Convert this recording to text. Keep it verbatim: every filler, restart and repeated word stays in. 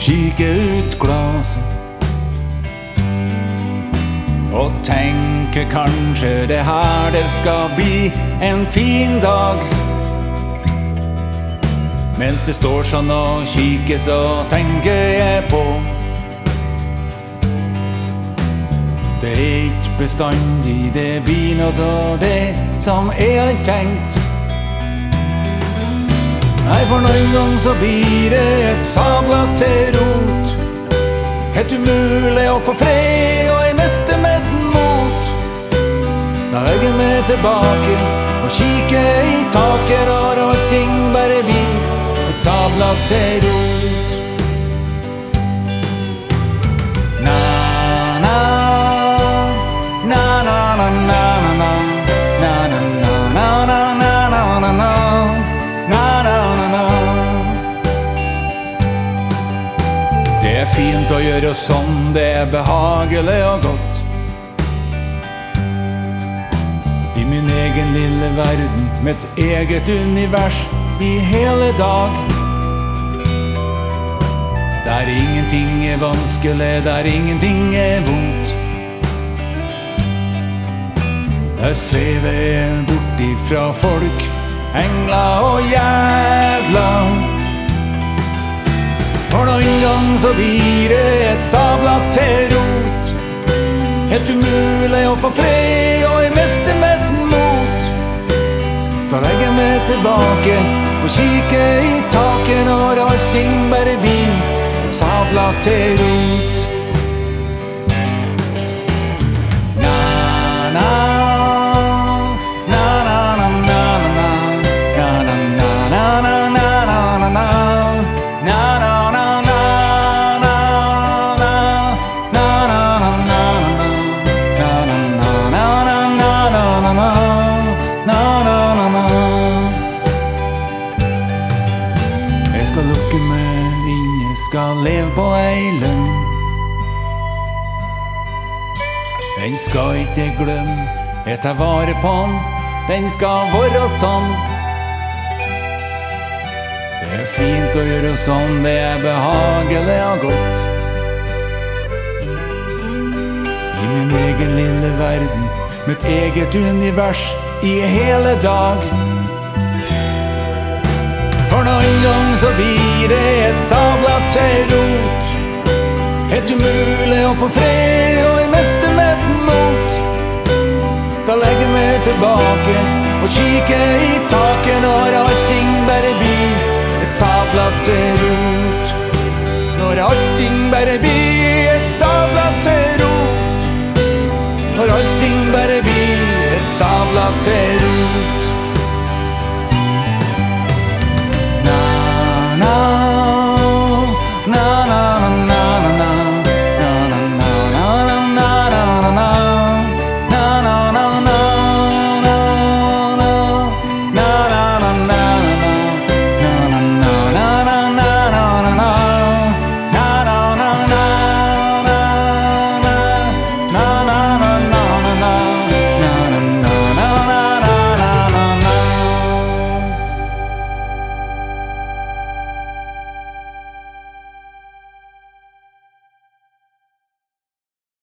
kikke ut glaset og tenke kanskje det her det skal bli en fin dag. Mens det står sånn og kikker, så tenker jeg på det er ikke bestandig det blir noe av det som jeg har tenkt. Nei, for noen gang så blir det et sabla til rot, helt umulig å få fred, og jeg mister med den mot. Da legger jeg meg tilbake og kikker i taket, og allting bare blir et sabla til rot. Na, na, na, na, na, na, na, na, na, na, na, na, na, na, na. Det er fint å gjøre sånn, det er behagelig og godt. I min egen lille verden, med et eget univers i hele dag. Der ingenting er vanskelig, der ingenting er vondt. Jeg svever bort ifra folk, engler og jævla. For noen gang så blir det et sabla til rot, helt umulig å få fred, og jeg mister med den mot. Da legger jeg meg tilbake og kikker i taket, når allting bare blir et sabla til rot. Na, na, na, na, na, na, na, na, na, na, na, na, na, na, na. Jeg skal lukke meg inn, jeg skal leve på ei løgn. Den skal ikke glemme, jeg tar vare på den, den skal være sånn. Det er fint å gjøre sånn, det er behagelig og godt. I min egen lille verden, med et eget univers i hele dag. For noen gang så blir det et sabla til rot, helt umulig å få fred, og jeg mister med den mot. Da legger jeg meg tilbake og kikker i taket, når allting bare blir et sabla til rot. Når allting bare blir et sabla til rot, når allting bare blir et sabla til